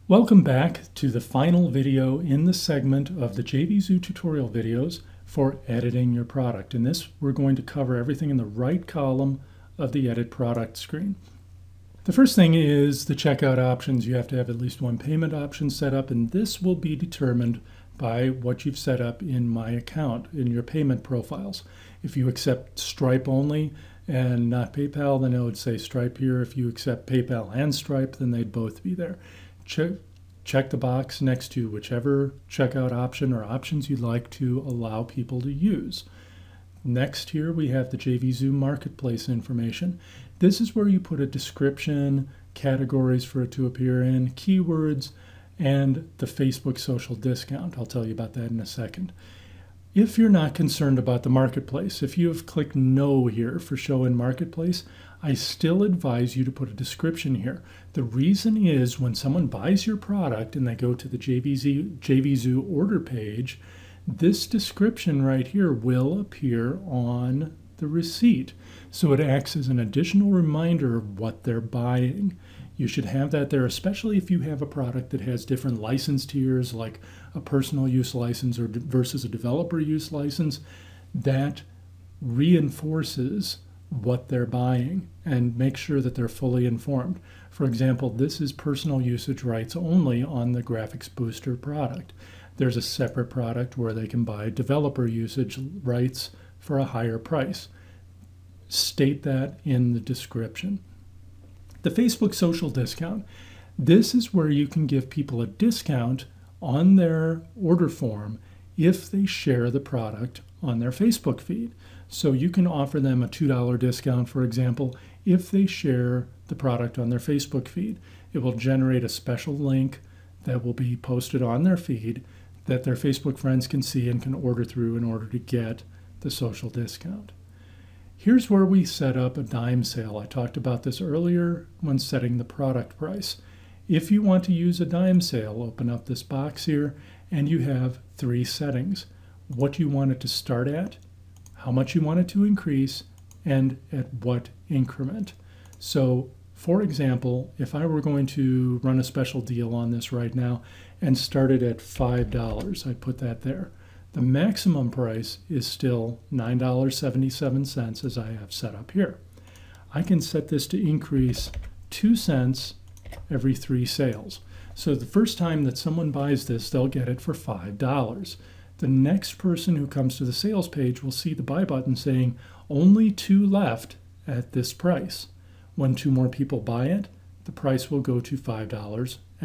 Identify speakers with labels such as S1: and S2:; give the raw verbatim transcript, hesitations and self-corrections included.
S1: Welcome back to the final video in the segment of the JVZoo tutorial videos for editing your product. In this, we're going to cover everything in the right column of the Edit Product screen. The first thing is the checkout options. You have to have at least one payment option set up, and this will be determined by what you've set up in My Account in your payment profiles. If you accept Stripe only and not PayPal, then it would say Stripe here. If you accept PayPal and Stripe, then they'd both be there. Check, check the box next to whichever checkout option or options you'd like to allow people to use. Next here we have the JVZoo Marketplace information. This is where you put a description, categories for it to appear in, keywords, and the Facebook social discount. I'll tell you about that in a second. If you're not concerned about the marketplace, if you have clicked no here for show in marketplace, I still advise you to put a description here. The reason is when someone buys your product and they go to the J V Z, JVZoo order page, this description right here will appear on the receipt. So it acts as an additional reminder of what they're buying. You should have that there, especially if you have a product that has different license tiers, like a personal use license or versus a developer use license. That reinforces what they're buying and make sure that they're fully informed. For example, this is personal usage rights only on the Graphics Booster product. There's a separate product where they can buy developer usage rights for a higher price. State that in the description. The Facebook social discount. This is where you can give people a discount on their order form if they share the product on their Facebook feed. So you can offer them a two dollar discount, for example, if they share the product on their Facebook feed. It will generate a special link that will be posted on their feed that their Facebook friends can see and can order through in order to get the social discount. Here's where we set up a dime sale. I talked about this earlier when setting the product price. If you want to use a dime sale, open up this box here and you have three settings. What you want it to start at, how much you want it to increase, and at what increment. So for example, if I were going to run a special deal on this right now and start it at five dollars, I put that there. The maximum price is still nine dollars and seventy-seven cents as I have set up here. I can set this to increase two cents every three sales. So the first time that someone buys this, they'll get it for five dollars. The next person who comes to the sales page will see the buy button saying only two left at this price. When two more people buy it, the price will go to five dollars